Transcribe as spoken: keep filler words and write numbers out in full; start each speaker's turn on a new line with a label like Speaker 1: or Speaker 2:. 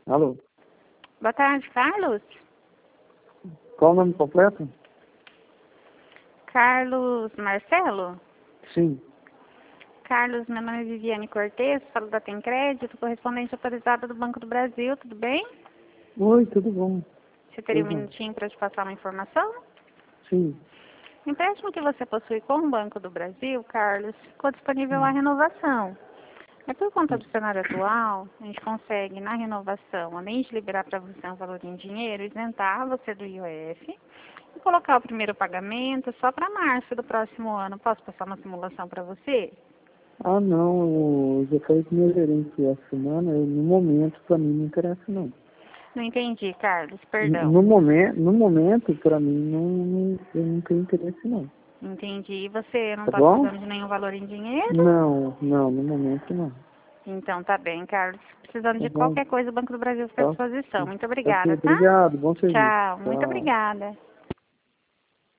Speaker 1: Alô?
Speaker 2: Boa tarde, Carlos.
Speaker 1: Qual o nome completo?
Speaker 2: Carlos Marcelo?
Speaker 1: Sim.
Speaker 2: Carlos, meu nome é Viviane Cortes, falo da Tem Crédito, correspondente autorizada do Banco do Brasil, tudo bem?
Speaker 1: Oi, tudo bom?
Speaker 2: Você teria um
Speaker 1: Pois não.
Speaker 2: minutinho para te passar uma informação?
Speaker 1: Sim.
Speaker 2: O empréstimo que você possui com o Banco do Brasil, Carlos, ficou disponível a renovação. Mas por conta do cenário atual, a gente consegue, na renovação, além de liberar para você um valor em dinheiro, isentar você do I O F e colocar o primeiro pagamento só para março do próximo ano. Posso passar uma simulação para você?
Speaker 1: Ah, não, eu já falei com meu gerente essa semana, eu, no momento, para mim, não interessa, não.
Speaker 2: Não entendi, Carlos,
Speaker 1: N-
Speaker 2: perdão.
Speaker 1: No momento, no momento, para mim, não, não, eu não tenho interesse, não.
Speaker 2: Entendi. E você não
Speaker 1: Tá
Speaker 2: está
Speaker 1: bom?
Speaker 2: precisando de nenhum valor em dinheiro?
Speaker 1: Não, não, no momento, não.
Speaker 2: Então tá bem, Carlos. Precisando
Speaker 1: Tá
Speaker 2: de
Speaker 1: bom?
Speaker 2: qualquer coisa, o Banco do Brasil fica à
Speaker 1: Tá.
Speaker 2: disposição. Muito
Speaker 1: Ok,
Speaker 2: obrigada, tá?
Speaker 1: obrigado, bom serviço.
Speaker 2: Tchau. Muito
Speaker 1: Tchau.
Speaker 2: obrigada.